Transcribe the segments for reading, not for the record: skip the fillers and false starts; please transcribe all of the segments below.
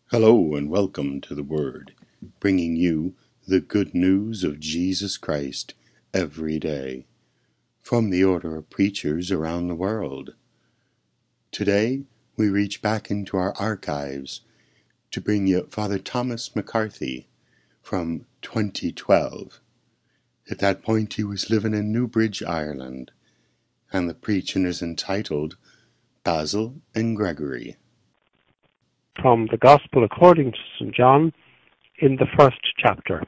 Hello and welcome to the Word, bringing you the good news of Jesus Christ every day from the order of preachers around the world. Today we reach back into our archives to bring you Father Thomas McCarthy from 2012. At that point he was living in Newbridge, Ireland, and the preaching is entitled Basil and Gregory. From the Gospel according to St. John, in the first chapter.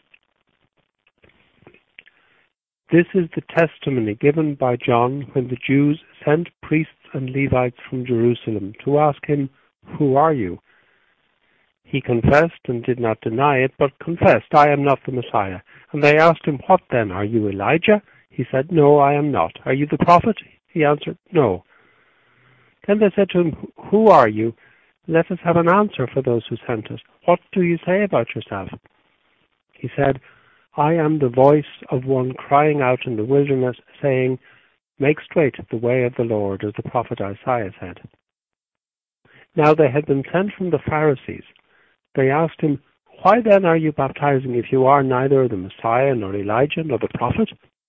This is the testimony given by John when the Jews sent priests and Levites from Jerusalem to ask him, "Who are you?" He confessed and did not deny it, but confessed, "I am not the Messiah." And they asked him, "What then? Are you Elijah?" He said, "No, I am not." "Are you the prophet?" He answered, "No." Then they said to him, "Who are you? Let us have an answer for those who sent us. What do you say about yourself?" He said, "I am the voice of one crying out in the wilderness, saying, 'Make straight the way of the Lord,' as the prophet Isaiah said." Now they had been sent from the Pharisees. They asked him, "Why then are you baptizing if you are neither the Messiah, nor Elijah, nor the prophet?"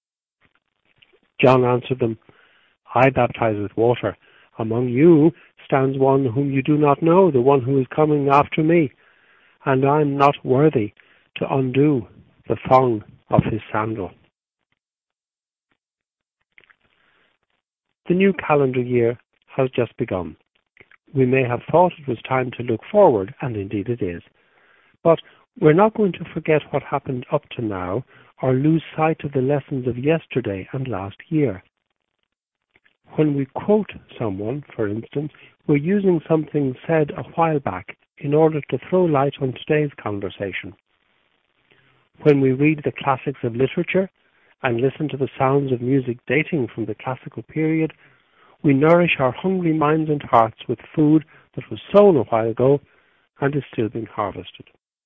John answered them, "I baptize with water. Among you stands one whom you do not know, the one who is coming after me, and I am not worthy to undo the thong of his sandal." The new calendar year has just begun. We may have thought it was time to look forward, and indeed it is. But we're not going to forget what happened up to now, or lose sight of the lessons of yesterday and last year. When we quote someone, for instance, we're using something said a while back in order to throw light on today's conversation. When we read the classics of literature and listen to the sounds of music dating from the classical period, we nourish our hungry minds and hearts with food that was sown a while ago and is still being harvested.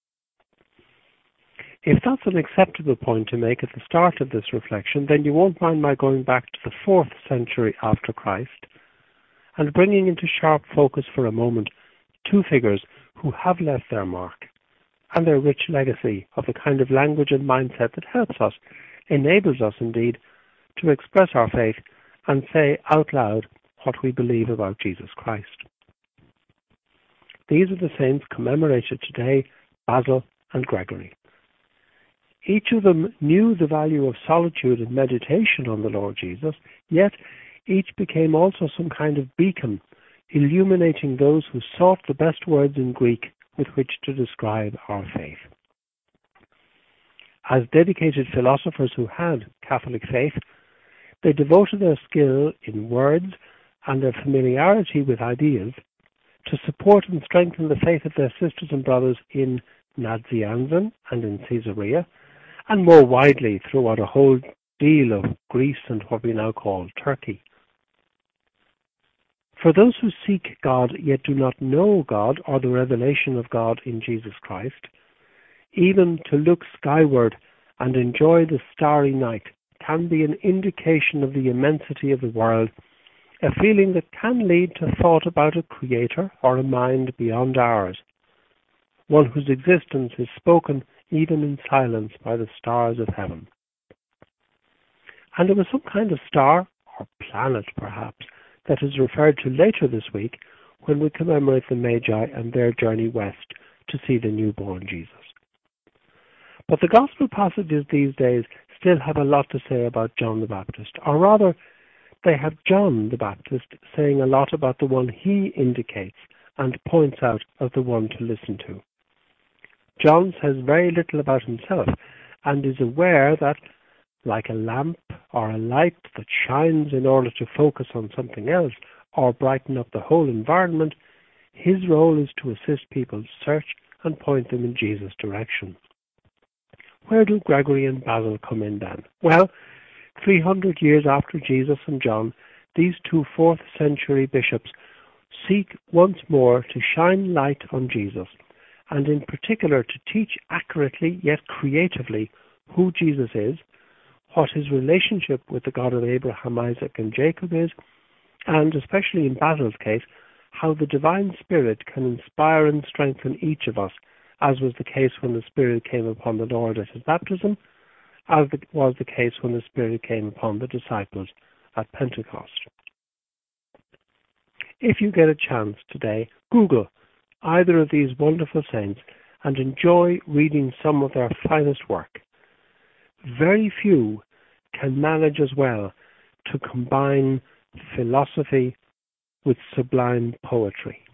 If that's an acceptable point to make at the start of this reflection, then you won't mind my going back to the 4th century after Christ and bringing into sharp focus for a moment two figures who have left their mark and their rich legacy of the kind of language and mindset that helps us, enables us indeed, to express our faith and say out loud what we believe about Jesus Christ. These are the saints commemorated today, Basil and Gregory. Each of them knew the value of solitude and meditation on the Lord Jesus, yet each became also some kind of beacon, illuminating those who sought the best words in Greek with which to describe our faith. As dedicated philosophers who had Catholic faith, they devoted their skill in words and their familiarity with ideas to support and strengthen the faith of their sisters and brothers in Nazianzen and in Caesarea, and more widely throughout a whole deal of Greece and what we now call Turkey. For those who seek God yet do not know God or the revelation of God in Jesus Christ, even to look skyward and enjoy the starry night can be an indication of the immensity of the world, a feeling that can lead to thought about a creator or a mind beyond ours, one whose existence is spoken even in silence by the stars of heaven. And it was some kind of star, or planet perhaps, that is referred to later this week when we commemorate the Magi and their journey west to see the newborn Jesus. But the Gospel passages these days still have a lot to say about John the Baptist, or rather, they have John the Baptist saying a lot about the one he indicates and points out as the one to listen to. John says very little about himself and is aware that, like a lamp or a light that shines in order to focus on something else or brighten up the whole environment, his role is to assist people search and point them in Jesus' direction. Where do Gregory and Basil come in then? Well, 300 years after Jesus and John, these two 4th century bishops seek once more to shine light on Jesus, and in particular to teach accurately yet creatively who Jesus is, what his relationship with the God of Abraham, Isaac, and Jacob is, and especially in Basil's case, how the Divine Spirit can inspire and strengthen each of us, as was the case when the Spirit came upon the Lord at his baptism, as was the case when the Spirit came upon the disciples at Pentecost. If you get a chance today, Google either of these wonderful saints and enjoy reading some of their finest work. Very few can manage as well to combine philosophy with sublime poetry.